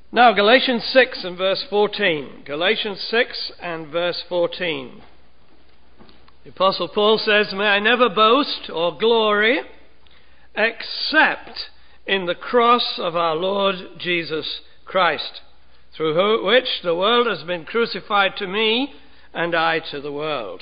Now, Galatians 6 and verse 14. Galatians 6 and verse 14. The Apostle Paul says, "May I never boast or glory except in the cross of our Lord Jesus Christ, through which the world has been crucified to me and I to the world."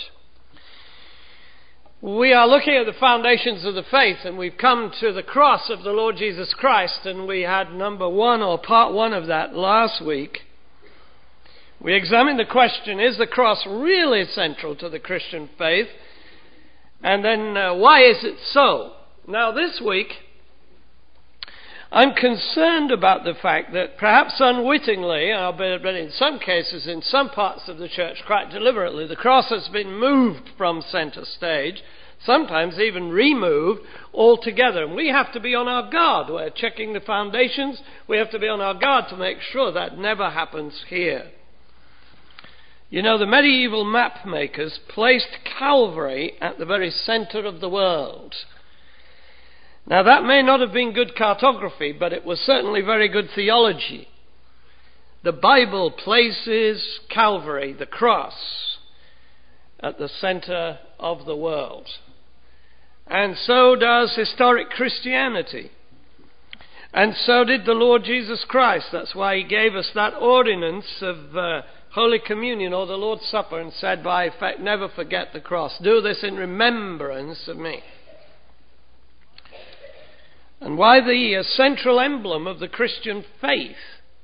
We are looking at the foundations of the faith, and we've come to the cross of the Lord Jesus Christ, and we had number one, or part one of that, last week. We examined the question, is the cross really central to the Christian faith? And then why is it so? Now this week, I'm concerned about the fact that perhaps unwittingly, but in some cases, in some parts of the church, quite deliberately, the cross has been moved from center stage, sometimes even removed altogether. And we have to be on our guard. We're checking the foundations. We have to be on our guard to make sure that never happens here. You know, the medieval map makers placed Calvary at the very center of the world. Now, that may not have been good cartography, but it was certainly very good theology. The Bible places Calvary, the cross, at the center of the world. And so does historic Christianity. And so did the Lord Jesus Christ. That's why he gave us that ordinance of Holy Communion, or the Lord's Supper, and said, by effect, never forget the cross. Do this in remembrance of me. And why the central emblem of the Christian faith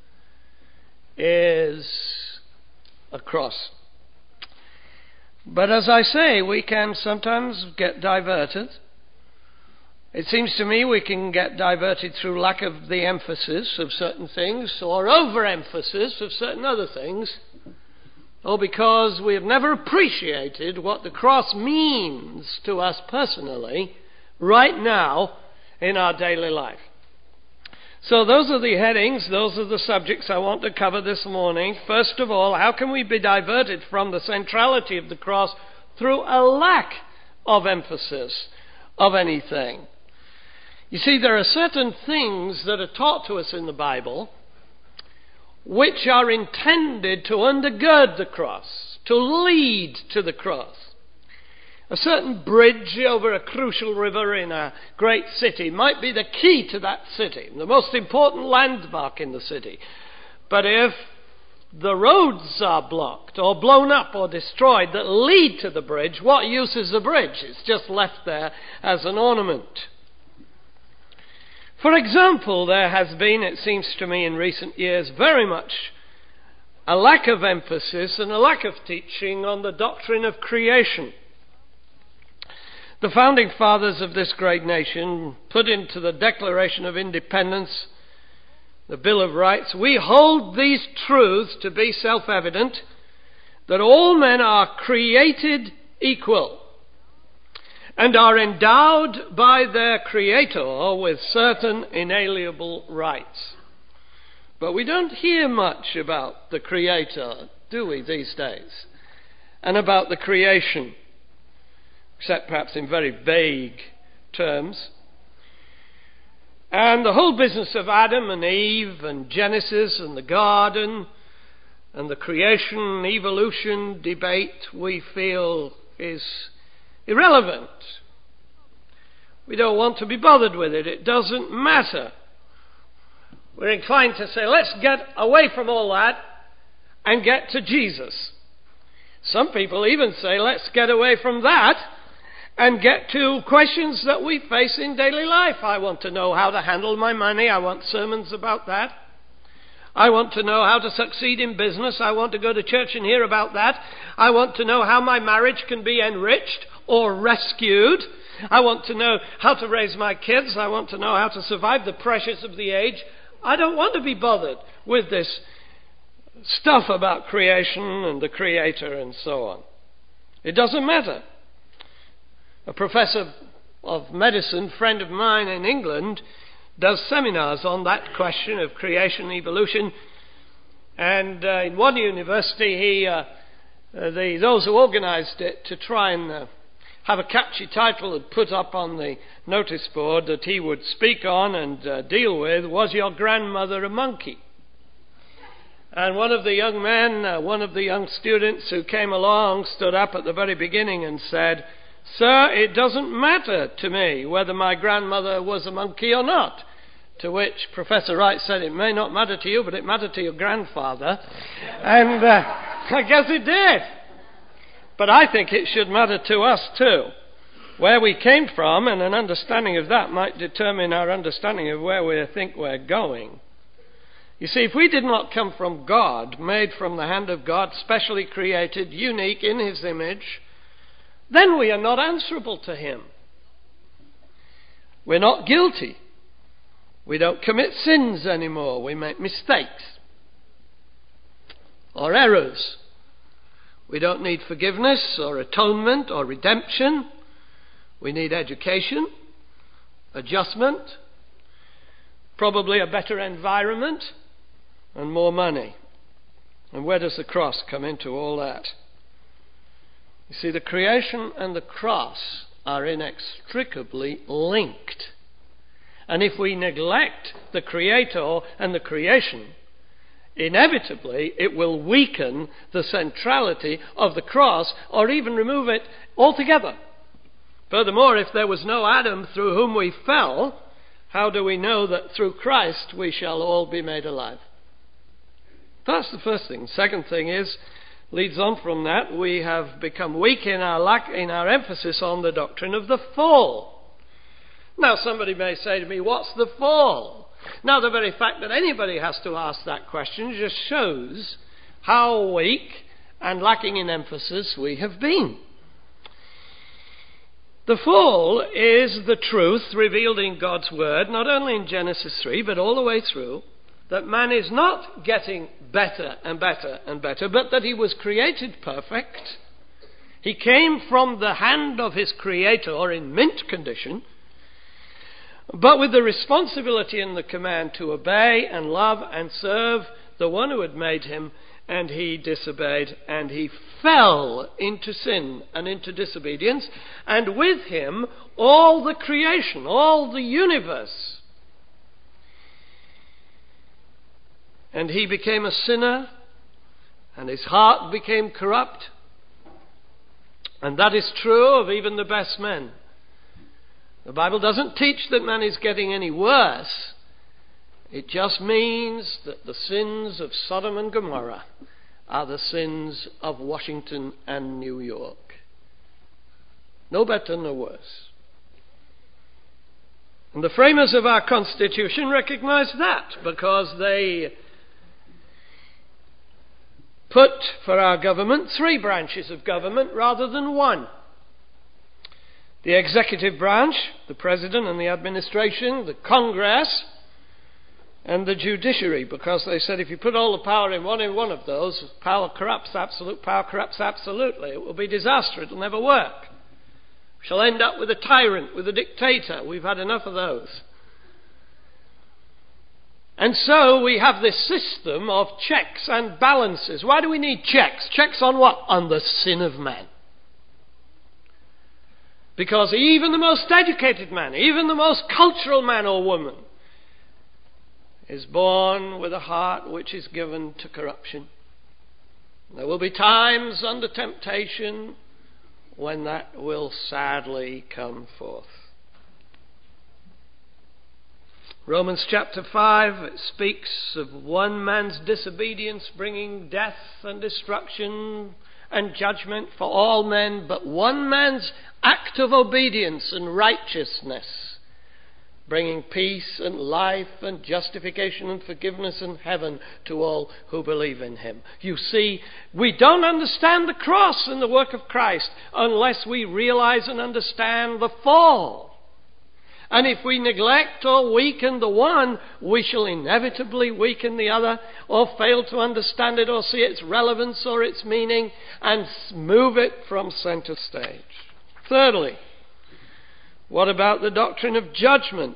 is a cross. But as I say, we can sometimes get diverted. It seems to me we can get diverted through lack of the emphasis of certain things, or overemphasis of certain other things, or because we have never appreciated what the cross means to us personally right now in our daily life. So those are the headings, those are the subjects I want to cover this morning. First of all, how can we be diverted from the centrality of the cross through a lack of emphasis of anything? You see, there are certain things that are taught to us in the Bible which are intended to undergird the cross, to lead to the cross. A certain bridge over a crucial river in a great city might be the key to that city, the most important landmark in the city. But if the roads are blocked or blown up or destroyed that lead to the bridge, what use is the bridge? It's just left there as an ornament. For example, there has been, it seems to me in recent years, very much a lack of emphasis and a lack of teaching on the doctrine of creation. The founding fathers of this great nation put into the Declaration of Independence, the Bill of Rights, "We hold these truths to be self-evident, that all men are created equal and are endowed by their Creator with certain inalienable rights." But we don't hear much about the Creator, do we, these days? And about the creation, except perhaps in very vague terms. And the whole business of Adam and Eve and Genesis and the garden and the creation and evolution debate, we feel, is irrelevant. We don't want to be bothered with it. It doesn't matter. We're inclined to say, let's get away from all that and get to Jesus. Some people even say, let's get away from that and get to questions that we face in daily life. I want to know how to handle my money. I want sermons about that. I want to know how to succeed in business. I want to go to church and hear about that. I want to know how my marriage can be enriched or rescued. I want to know how to raise my kids. I want to know how to survive the pressures of the age. I don't want to be bothered with this stuff about creation and the Creator and so on. It doesn't matter. A professor of medicine, friend of mine in England, does seminars on that question of creation and evolution. And in one university, those who organised it, to try and have a catchy title and put up on the notice board that he would speak on and deal with, "Was your grandmother a monkey?" And one of the young men, one of the young students who came along stood up at the very beginning and said, "Sir, it doesn't matter to me whether my grandmother was a monkey or not." To which Professor Wright said, "It may not matter to you, but it mattered to your grandfather." And I guess it did. But I think it should matter to us too. Where we came from, and an understanding of that might determine our understanding of where we think we're going. You see, if we did not come from God, made from the hand of God, specially created, unique in His image, then we are not answerable to Him. We're not guilty. We don't commit sins anymore. We make mistakes or errors. We don't need forgiveness or atonement or redemption. We need education, adjustment, probably a better environment, and more money. And where does the cross come into all that? You see, the creation and the cross are inextricably linked. And if we neglect the Creator and the creation, inevitably it will weaken the centrality of the cross or even remove it altogether. Furthermore, if there was no Adam through whom we fell, how do we know that through Christ we shall all be made alive? That's the first thing. Second thing is, leads on from that, we have become weak in our emphasis on the doctrine of the fall. Now somebody may say to me, what's the fall? Now the very fact that anybody has to ask that question just shows how weak and lacking in emphasis we have been. The fall is the truth revealed in God's Word, not only in Genesis 3, but all the way through, that man is not getting better and better and better, but that he was created perfect. He came from the hand of his Creator in mint condition, but with the responsibility and the command to obey and love and serve the one who had made him, and he disobeyed, and he fell into sin and into disobedience, and with him all the creation, all the universe. And he became a sinner, and his heart became corrupt. And that is true of even the best men. The Bible doesn't teach that man is getting any worse. It just means that the sins of Sodom and Gomorrah are the sins of Washington and New York. No better, no worse. And the framers of our Constitution recognized that, because they put for our government 3 branches of government rather than 1. The executive branch, the president and the administration, the Congress, and the judiciary, because they said if you put all the power in one of those, power corrupts absolutely. It will be disaster. It will never work. We shall end up with a tyrant, with a dictator. We've had enough of those. And so we have this system of checks and balances. Why do we need checks? Checks on what? On the sin of man. Because even the most educated man, even the most cultural man or woman, is born with a heart which is given to corruption. There will be times under temptation when that will sadly come forth. Romans chapter 5 speaks of one man's disobedience bringing death and destruction and judgment for all men, but one man's act of obedience and righteousness bringing peace and life and justification and forgiveness and heaven to all who believe in him. You see, we don't understand the cross and the work of Christ unless we realize and understand the fall. And if we neglect or weaken the one, we shall inevitably weaken the other, or fail to understand it or see its relevance or its meaning, and move it from center stage. Thirdly, what about the doctrine of judgment?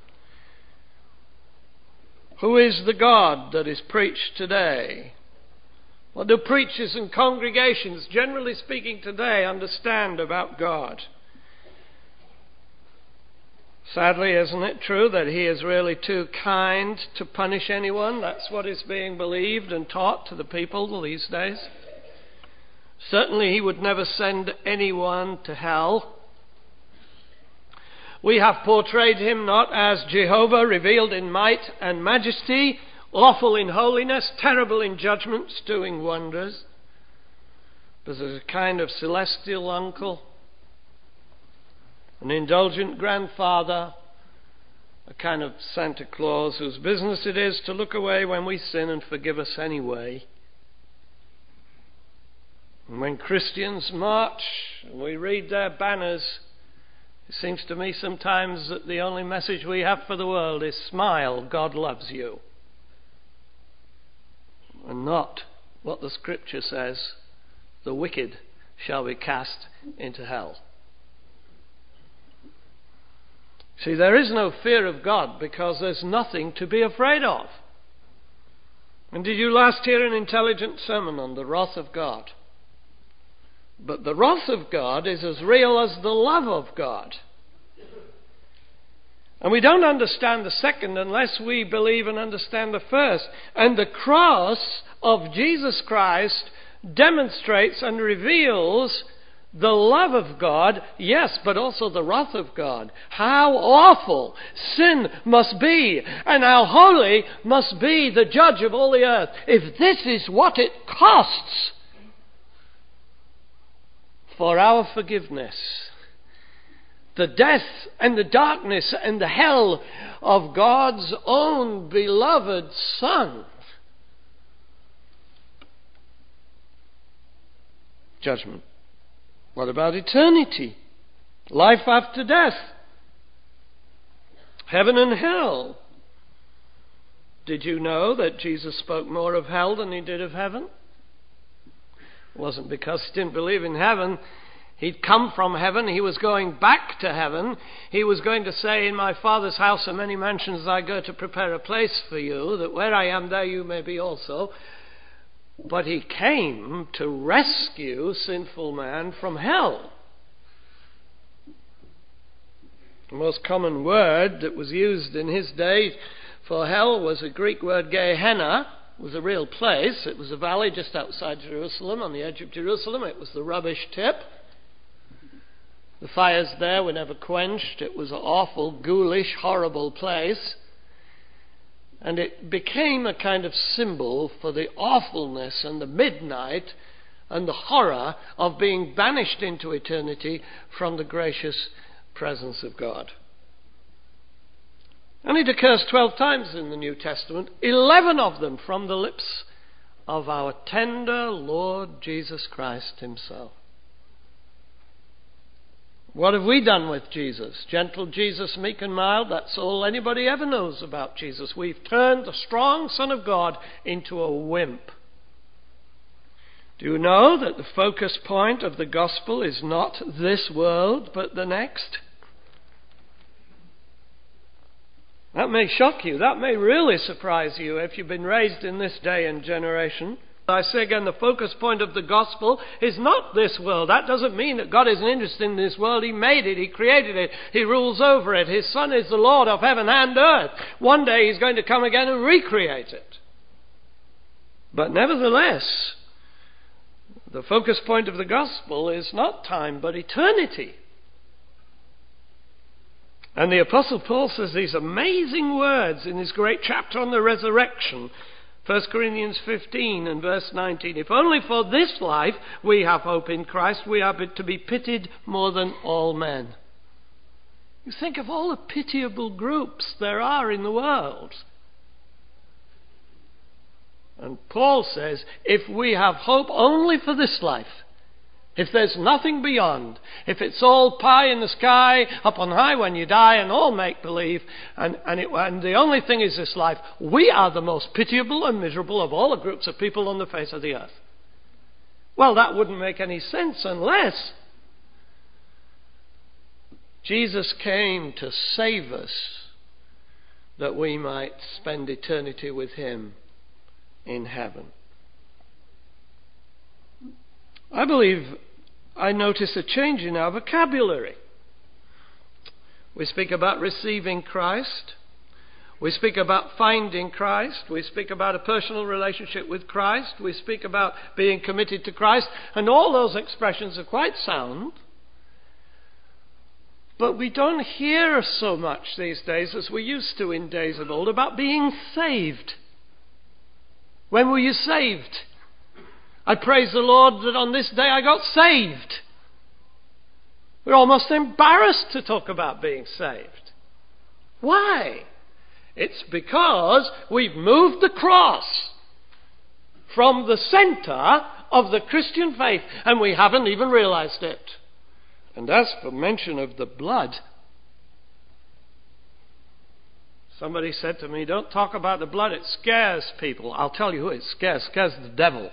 Who is the God that is preached today? What do preachers and congregations, generally speaking today, understand about God? Sadly, isn't it true that he is really too kind to punish anyone? That's what is being believed and taught to the people these days. Certainly he would never send anyone to hell. We have portrayed him not as Jehovah revealed in might and majesty, awful in holiness, terrible in judgments, doing wonders, but as a kind of celestial uncle, an indulgent grandfather, a kind of Santa Claus whose business it is to look away when we sin and forgive us anyway. And when Christians march and we read their banners, it seems to me sometimes that the only message we have for the world is smile, God loves you. And not what the Scripture says, the wicked shall be cast into hell. See, there is no fear of God because there's nothing to be afraid of. And did you last hear an intelligent sermon on the wrath of God? But the wrath of God is as real as the love of God. And we don't understand the second unless we believe and understand the first. And the cross of Jesus Christ demonstrates and reveals the love of God, yes, but also the wrath of God. How awful sin must be, and how holy must be the judge of all the earth, if this is what it costs for our forgiveness. The death and the darkness and the hell of God's own beloved Son. Judgment. What about eternity? Life after death? Heaven and hell? Did you know that Jesus spoke more of hell than he did of heaven? It wasn't because he didn't believe in heaven. He'd come from heaven. He was going back to heaven. He was going to say, in my Father's house are many mansions. I go to prepare a place for you, that where I am, there you may be also. But he came to rescue sinful man from hell. The most common word that was used in his day for hell was a Greek word, Gehenna. It was a real place. It was a valley just outside Jerusalem, on the edge of Jerusalem. It was the rubbish tip. The fires there were never quenched. It was an awful, ghoulish, horrible place. And it became a kind of symbol for the awfulness and the midnight and the horror of being banished into eternity from the gracious presence of God. And it occurs 12 times in the New Testament, 11 of them from the lips of our tender Lord Jesus Christ himself. What have we done with Jesus? Gentle Jesus, meek and mild, that's all anybody ever knows about Jesus. We've turned the strong Son of God into a wimp. Do you know that the focus point of the gospel is not this world, but the next? That may shock you. That may really surprise you if you've been raised in this day and generation. I say again, the focus point of the gospel is not this world. That doesn't mean that God isn't interested in this world. He made it. He created it. He rules over it. His Son is the Lord of heaven and earth. One day he's going to come again and recreate it. But nevertheless, the focus point of the gospel is not time, but eternity. And the Apostle Paul says these amazing words in his great chapter on the resurrection. 1 Corinthians 15 and verse 19. If only for this life we have hope in Christ, we are to be pitied more than all men. You think of all the pitiable groups there are in the world. And Paul says, if we have hope only for this life, if there's nothing beyond, if it's all pie in the sky, up on high when you die, and all make-believe, and the only thing is this life, we are the most pitiable and miserable of all the groups of people on the face of the earth. Well, that wouldn't make any sense unless Jesus came to save us, that we might spend eternity with him in heaven. I believe I notice a change in our vocabulary. We speak about receiving Christ. We speak about finding Christ. We speak about a personal relationship with Christ. We speak about being committed to Christ. And all those expressions are quite sound. But we don't hear so much these days as we used to in days of old about being saved. When were you saved? I praise the Lord that on this day I got saved. We're almost embarrassed to talk about being saved. Why? It's because we've moved the cross from the center of the Christian faith, and we haven't even realized it. And as for mention of the blood, somebody said to me, don't talk about the blood, it scares people. I'll tell you who it scares. It scares the devil.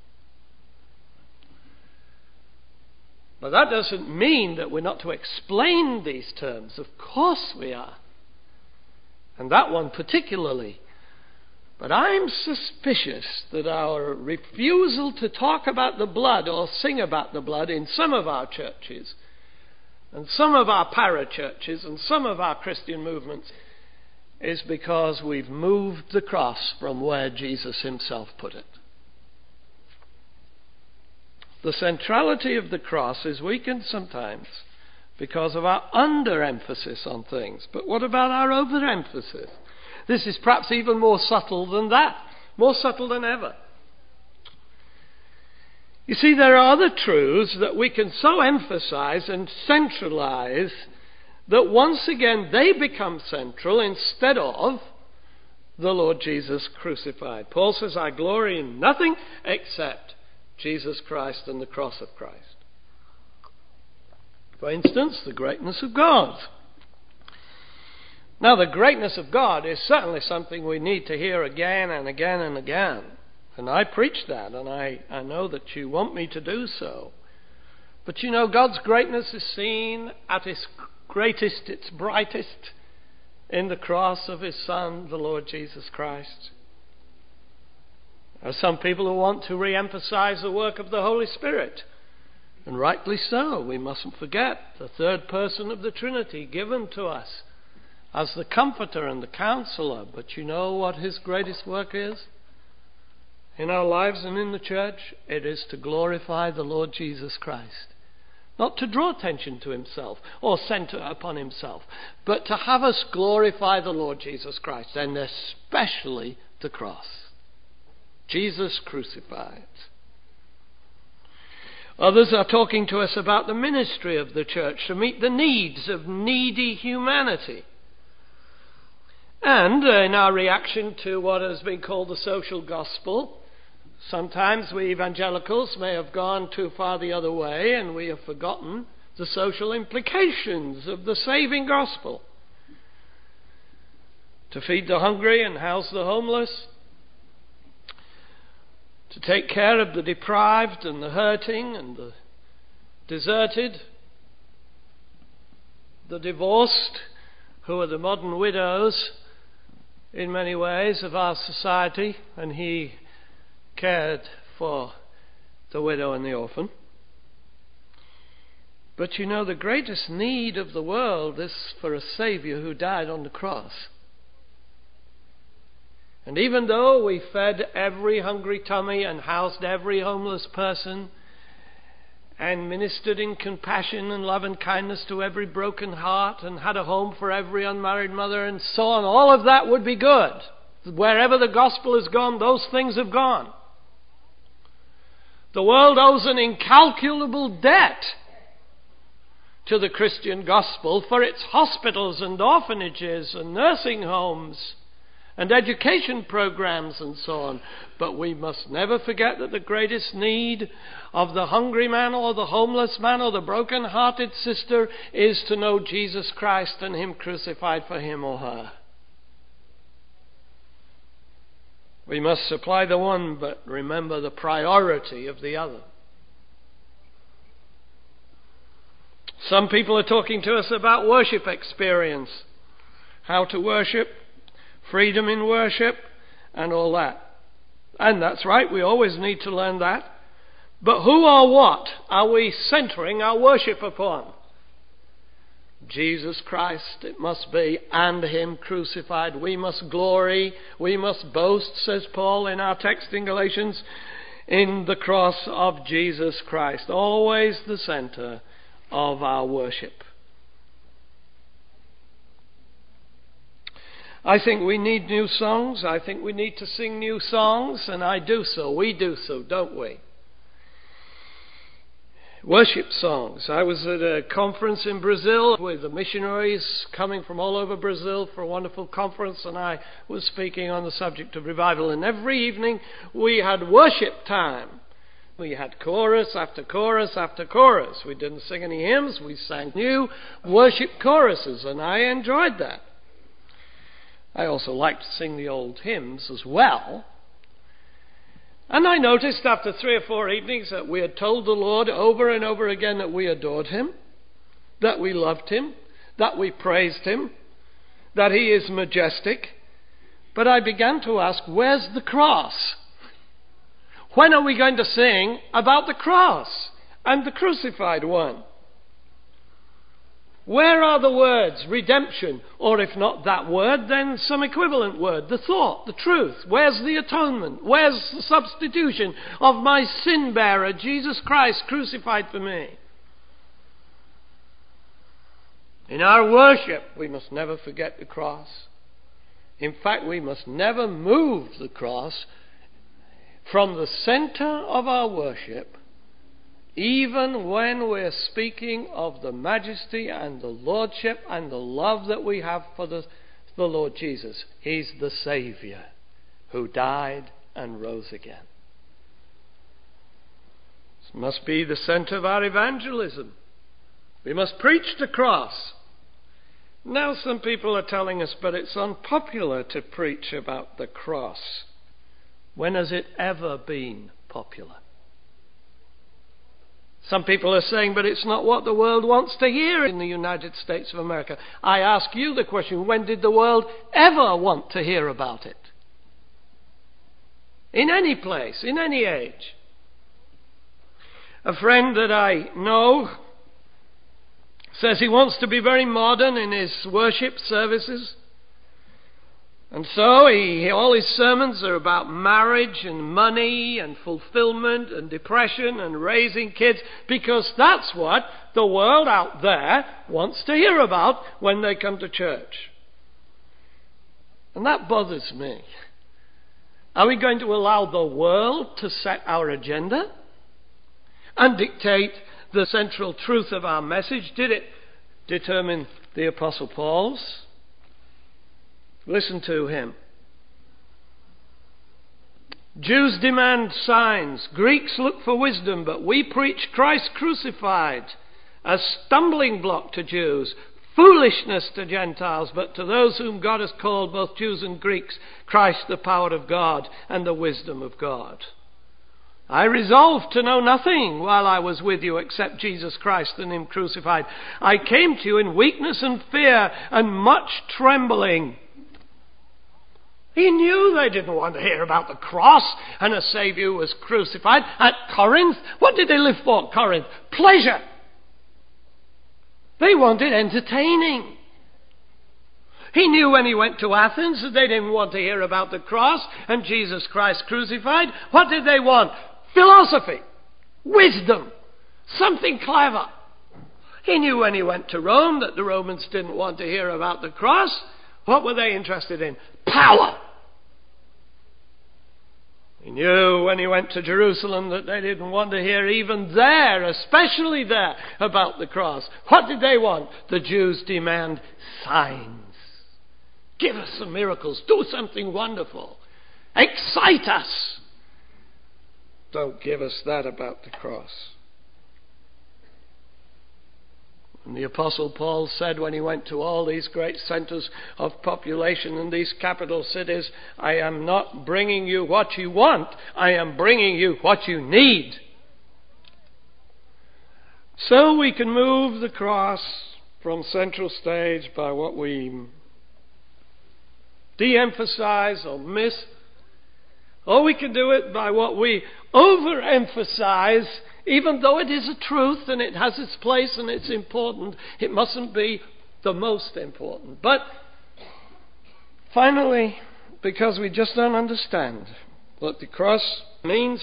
But that doesn't mean that we're not to explain these terms. Of course we are. And that one particularly. But I'm suspicious that our refusal to talk about the blood or sing about the blood in some of our churches and some of our parachurches and some of our Christian movements is because we've moved the cross from where Jesus himself put it. The centrality of the cross is weakened sometimes because of our underemphasis on things. But what about our overemphasis? This is perhaps even more subtle than that, more subtle than ever. You see, there are other truths that we can so emphasize and centralize that once again they become central instead of the Lord Jesus crucified. Paul says, I glory in nothing except Jesus Christ and the cross of Christ. For instance, the greatness of God. Now, the greatness of God is certainly something we need to hear again and again and again. And I preach that, and I know that you want me to do so. But you know, God's greatness is seen at its greatest, its brightest, in the cross of his Son, the Lord Jesus Christ. There are some people who want to re-emphasize the work of the Holy Spirit. And rightly so. We mustn't forget the third person of the Trinity given to us as the Comforter and the Counselor. But you know what his greatest work is? In our lives and in the church, it is to glorify the Lord Jesus Christ. Not to draw attention to himself or center upon himself, but to have us glorify the Lord Jesus Christ, and especially the cross. Jesus crucified. Others are talking to us about the ministry of the church to meet the needs of needy humanity. And in our reaction to what has been called the social gospel, sometimes we evangelicals may have gone too far the other way, and we have forgotten the social implications of the saving gospel. To feed the hungry and house the homeless, to take care of the deprived and the hurting and the deserted, the divorced, who are the modern widows in many ways of our society, and he cared for the widow and the orphan. But you know, the greatest need of the world is for a Saviour who died on the cross. And even though we fed every hungry tummy and housed every homeless person and ministered in compassion and love and kindness to every broken heart and had a home for every unmarried mother and so on, all of that would be good. Wherever the gospel has gone, those things have gone. The world owes an incalculable debt to the Christian gospel for its hospitals and orphanages and nursing homes and education programs and so on. But we must never forget that the greatest need of the hungry man or the homeless man or the broken-hearted sister is to know Jesus Christ and him crucified for him or her. We must supply the one, but remember the priority of the other. Some people are talking to us about worship experience, how to worship, freedom in worship, and all that. And that's right, we always need to learn that. But who or what are we centering our worship upon? Jesus Christ it must be, and Him crucified. We must glory, we must boast, says Paul in our text in Galatians, in the cross of Jesus Christ. Always the centre of our worship. I think we need new songs. I think we need to sing new songs, and I do so. We do so, don't we? Worship songs. I was at a conference in Brazil with the missionaries coming from all over Brazil for a wonderful conference, and I was speaking on the subject of revival. And every evening we had worship time. We had chorus after chorus after chorus. We didn't sing any hymns. We sang new worship choruses, and I enjoyed that. I also liked to sing the old hymns as well. And I noticed after 3 or 4 evenings that we had told the Lord over and over again that we adored Him, that we loved Him, that we praised Him, that He is majestic. But I began to ask, where's the cross? When are we going to sing about the cross and the crucified one? Where are the words redemption? Or if not that word, then some equivalent word. The thought, the truth. Where's the atonement? Where's the substitution of my sin bearer, Jesus Christ, crucified for me? In our worship, we must never forget the cross. In fact, we must never move the cross from the center of our worship, even when we're speaking of the majesty and the lordship and the love that we have for the Lord Jesus. He's the Saviour who died and rose again. This must be the centre of our evangelism. We must preach the cross. Now some people are telling us, but it's unpopular to preach about the cross. When has it ever been popular? Some people are saying, but it's not what the world wants to hear in the United States of America. I ask you the question, when did the world ever want to hear about it? In any place, in any age. A friend that I know says he wants to be very modern in his worship services. And so all his sermons are about marriage and money and fulfillment and depression and raising kids, because that's what the world out there wants to hear about when they come to church. And that bothers me. Are we going to allow the world to set our agenda and dictate the central truth of our message? Did it determine the Apostle Paul's? Listen to him. Jews demand signs. Greeks look for wisdom, but we preach Christ crucified, a stumbling block to Jews, foolishness to Gentiles, but to those whom God has called, both Jews and Greeks, Christ the power of God and the wisdom of God. I resolved to know nothing while I was with you except Jesus Christ and Him crucified. I came to you in weakness and fear and much trembling. He knew they didn't want to hear about the cross and a Saviour who was crucified. At Corinth, what did they live for, Corinth? Pleasure. They wanted entertaining. He knew when he went to Athens that they didn't want to hear about the cross and Jesus Christ crucified. What did they want? Philosophy, wisdom, something clever. He knew when he went to Rome that the Romans didn't want to hear about the cross. What were they interested in? Power. He knew when he went to Jerusalem that they didn't want to hear even there, especially there, about the cross. What did they want? The Jews demand signs. Give us some miracles. Do something wonderful. Excite us. Don't give us that about the cross. And the Apostle Paul said when he went to all these great centres of population in these capital cities, I am not bringing you what you want, I am bringing you what you need. So we can move the cross from central stage by what we de-emphasize or miss, or we can do it by what we overemphasize. Even though it is a truth and it has its place and it's important, it mustn't be the most important. But finally, because we just don't understand what the cross means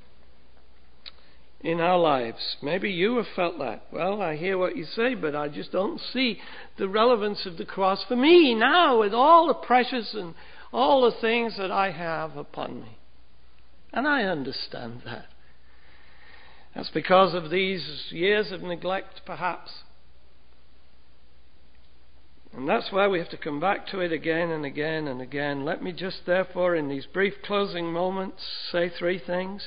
in our lives. Maybe you have felt that. Well, I hear what you say, but I just don't see the relevance of the cross for me now, with all the pressures and all the things that I have upon me. And I understand that. That's because of these years of neglect, perhaps. And that's why we have to come back to it again and again and again. Let me just, therefore, in these brief closing moments, say three things.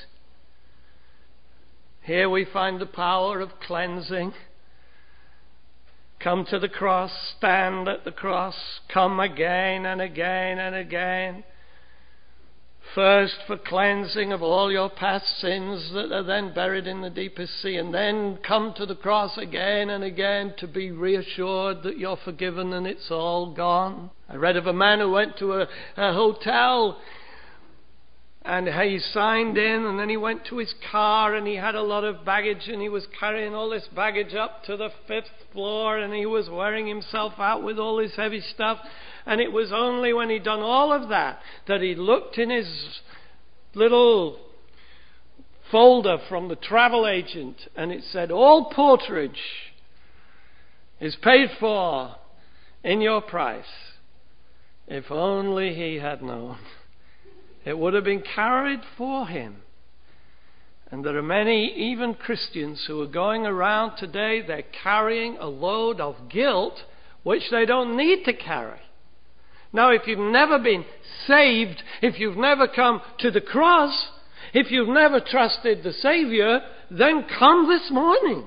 Here we find the power of cleansing. Come to the cross, stand at the cross, come again and again and again. First for cleansing of all your past sins that are then buried in the deepest sea, and then come to the cross again and again to be reassured that you're forgiven and it's all gone. I read of a man who went to a hotel and he signed in, and then he went to his car, and he had a lot of baggage, and he was carrying all this baggage up to the 5th floor, and he was wearing himself out with all this heavy stuff. And it was only when he'd done all of that that he looked in his little folder from the travel agent, and it said, all porterage is paid for in your price. If only he had known. It would have been carried for him. And there are many, even Christians, who are going around today, they're carrying a load of guilt which they don't need to carry. Now, if you've never been saved, if you've never come to the cross, if you've never trusted the Savior, then come this morning.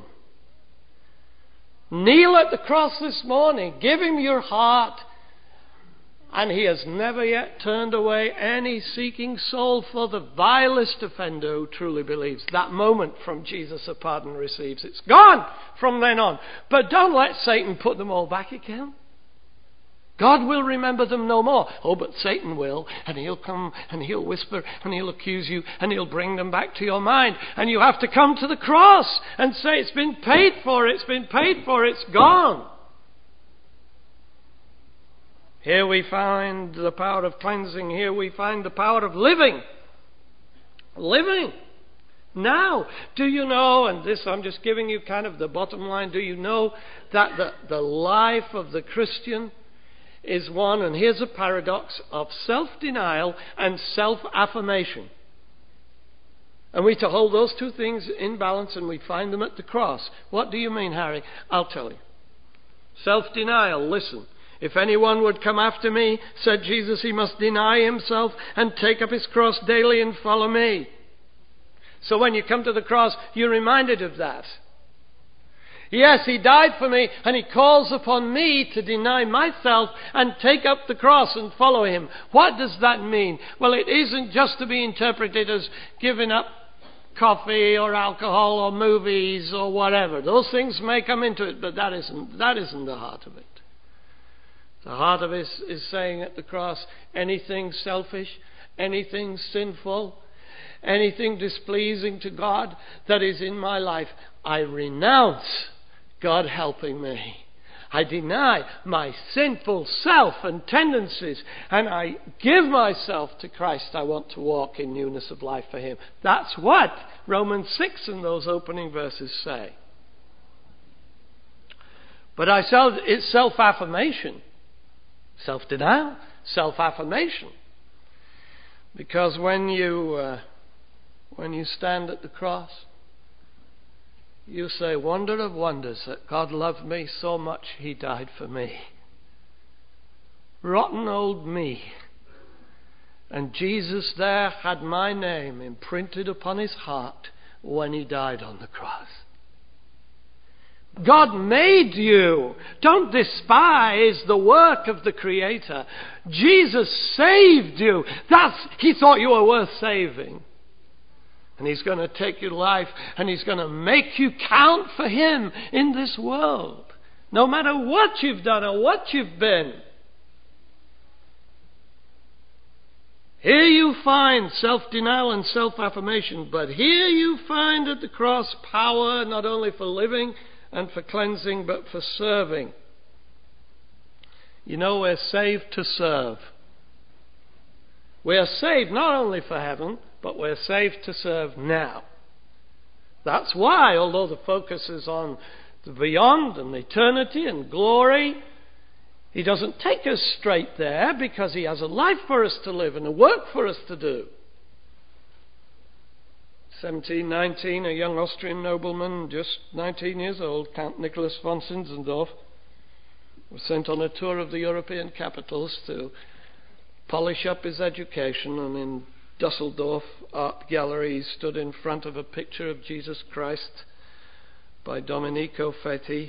Kneel at the cross this morning. Give Him your heart. And He has never yet turned away any seeking soul, for the vilest offender who truly believes. That moment from Jesus a pardon receives. It's gone from then on. But don't let Satan put them all back again. God will remember them no more. Oh, but Satan will, and he'll come and he'll whisper and he'll accuse you and he'll bring them back to your mind. And you have to come to the cross and say, it's been paid for, it's been paid for, it's gone. Here we find the power of cleansing. Here we find the power of living. Living. Now, do you know, and this I'm just giving you kind of the bottom line, do you know that the life of the Christian is one, and here's a paradox, of self-denial and self-affirmation. And we're to hold those two things in balance, and we find them at the cross. What do you mean, Harry? I'll tell you. Self-denial, listen. If anyone would come after me, said Jesus, he must deny himself and take up his cross daily and follow me. So when you come to the cross, you're reminded of that. Yes, He died for me, and He calls upon me to deny myself and take up the cross and follow Him. What does that mean? Well, it isn't just to be interpreted as giving up coffee or alcohol or movies or whatever. Those things may come into it, but that isn't the heart of it. The heart of it is saying at the cross, anything selfish, anything sinful, anything displeasing to God that is in my life, I renounce God helping me. I deny my sinful self and tendencies, and I give myself to Christ. I want to walk in newness of life for Him. That's what Romans 6 and those opening verses say. But it's self-affirmation. Self-denial, self-affirmation. Because when you stand at the cross, you say, wonder of wonders, that God loved me so much He died for me. Rotten old me. And Jesus there had my name imprinted upon His heart when He died on the cross. God made you. Don't despise the work of the Creator. Jesus saved you. He thought you were worth saving. And He's going to take your life and He's going to make you count for Him in this world. No matter what you've done or what you've been. Here you find self-denial and self-affirmation. But here you find at the cross power not only for living and for cleansing, but for serving. You know, we're saved to serve. We are saved not only for heaven, but we're saved to serve now. That's why, although the focus is on the beyond and eternity and glory, he doesn't take us straight there, because he has a life for us to live and a work for us to do. 1719, a young Austrian nobleman, just 19 years old, Count Nicholas von Zinzendorf, was sent on a tour of the European capitals to polish up his education, and in Dusseldorf Art Gallery he stood in front of a picture of Jesus Christ by Domenico Fetti,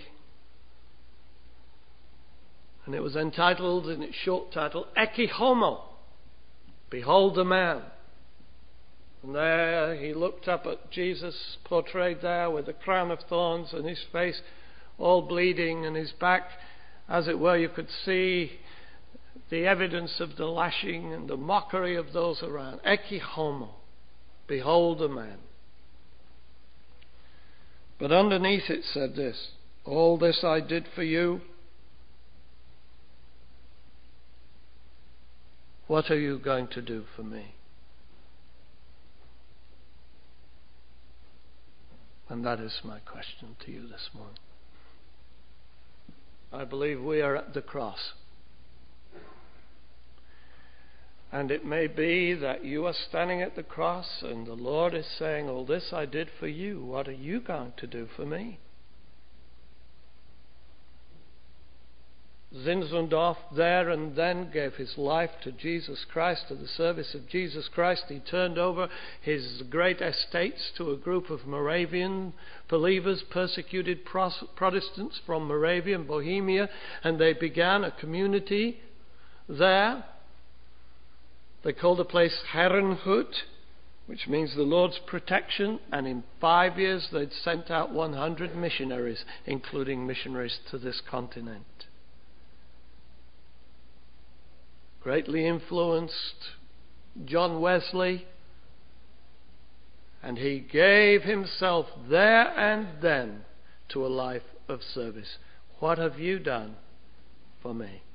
and it was entitled, in its short title, Ecce Homo, Behold the Man. And there he looked up at Jesus portrayed there with a crown of thorns and his face all bleeding and his back, as it were, you could see the evidence of the lashing and the mockery of those around. Ecce Homo, behold the man. But underneath it said this: all this I did for you. What are you going to do for me? And that is my question to you this morning. I believe we are at the cross. And it may be that you are standing at the cross and the Lord is saying, all this I did for you. What are you going to do for me? Zinzendorf there and then gave his life to Jesus Christ, to the service of Jesus Christ. He turned over his great estates to a group of Moravian believers, persecuted Protestants from Moravia and Bohemia, and they began a community there. They called the place Herrenhut, which means the Lord's protection, and in 5 years they'd sent out 100 missionaries, including missionaries to this continent. Greatly influenced John Wesley, and he gave himself there and then to a life of service. What have you done for me?